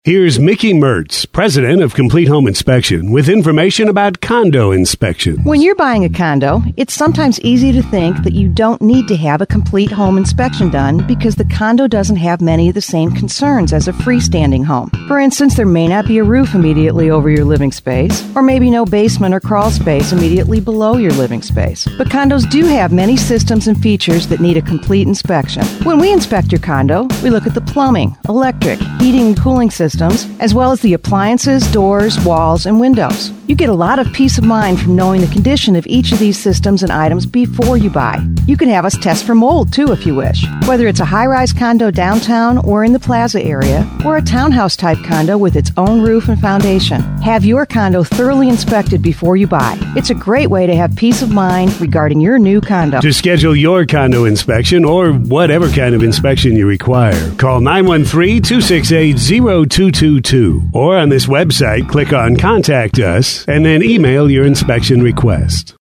Here's Mickey Mertz, president of Complete Home Inspection, with information about condo inspection. When you're buying a condo, it's sometimes easy to think that you don't need to have a complete home inspection done because the condo doesn't have many of the same concerns as a freestanding home. For instance, there may not be a roof immediately over your living space, or maybe no basement or crawl space immediately below your living space. But condos do have many systems and features that need a complete inspection. When we inspect your condo, we look at the plumbing, electric, heating and cooling systems, as well as the appliances, doors, walls, and windows. You get a lot of peace of mind from knowing the condition of each of these systems and items before you buy. You can have us test for mold, too, if you wish. Whether it's a high-rise condo downtown or in the plaza area, or a townhouse-type condo with its own roof and foundation, have your condo thoroughly inspected before you buy. It's a great way to have peace of mind regarding your new condo. To schedule your condo inspection or whatever kind of inspection you require, call 913-268-0222 or on this website, click on Contact Us and then email your inspection request.